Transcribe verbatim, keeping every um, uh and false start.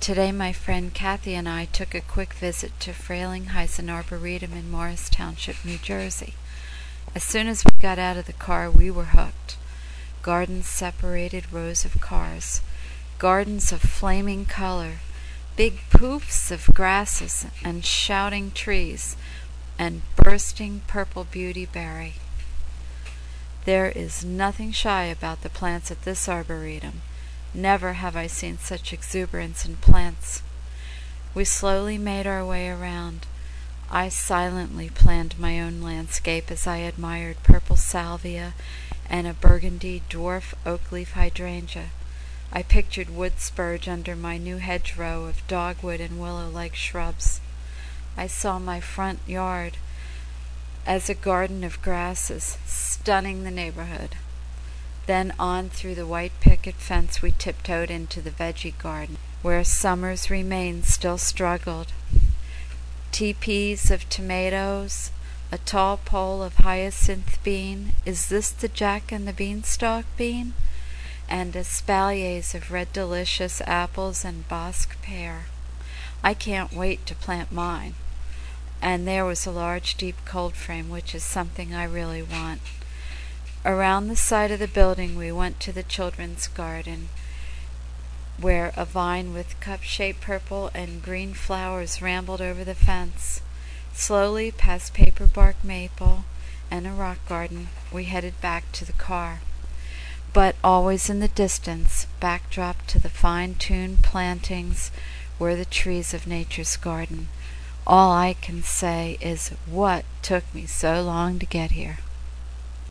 Today my friend Kathy and I took a quick visit to Frelinghuysen Arboretum in Morris Township, New Jersey. As soon as we got out of the car, we were hooked. Gardens separated rows of cars. Gardens of flaming color. Big poofs of grasses and shouting trees and bursting purple beautyberry. There is nothing shy about the plants at this arboretum. Never have I seen such exuberance in plants. We slowly made our way around. I silently planned my own landscape as I admired purple salvia and a burgundy dwarf oak-leaf hydrangea. I pictured wood spurge under my new hedgerow of dogwood and willow-like shrubs. I saw my front yard as a garden of grasses, stunning the neighborhood. Then on through the white picket fence we tiptoed into the veggie garden, where summer's remains still struggled. Teepees of tomatoes, a tall pole of hyacinth bean, is this the Jack and the Beanstalk bean? And espaliers of red delicious apples and Bosc pear. I can't wait to plant mine. And there was a large deep cold frame, which is something I really want. Around the side of the building we went to the children's garden, where a vine with cup-shaped purple and green flowers rambled over the fence. Slowly past paper-bark maple and a rock garden, we headed back to the car. But always in the distance, backdrop to the fine-tuned plantings, were the trees of nature's garden. All I can say is, what took me so long to get here?